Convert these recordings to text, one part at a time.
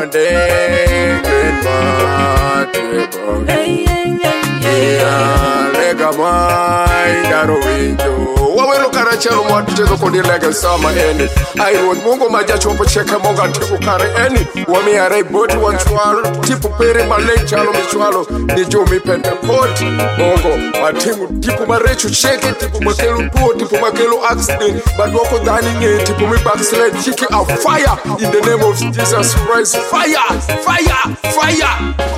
lega mai daro winjo wawelo karachelo mwatitezo kundi lega sama eni airuot mungu maja chopo cheke monga tipu kare eni wami arei boti wanchualo tipu peri maleng chalo michualo ni jumi pende poti mongo matimu tipu marechu cheke tipu makelu tuo tipu makelu accident badwoko dhani nye tipu mi backslide chiki a fire in the name of Jesus Christ fire fire fire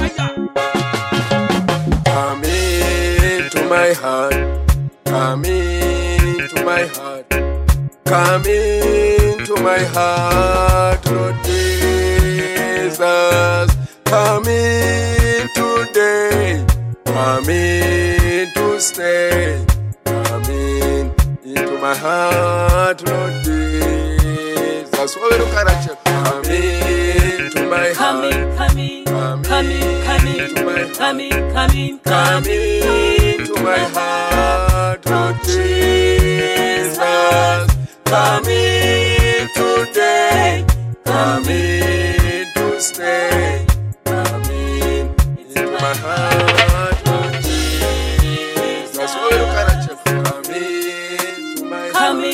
come into my heart come into my heart come into my heart Lord Jesus come in today come in to stay come into my heart Lord Jesus come into my heart come into my heart Lord Jesus come in today come in to stay come into my heart Lord Jesus come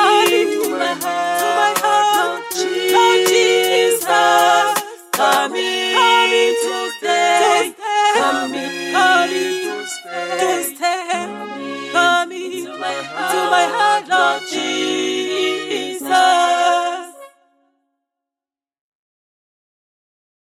into my heart Lord Jesus come in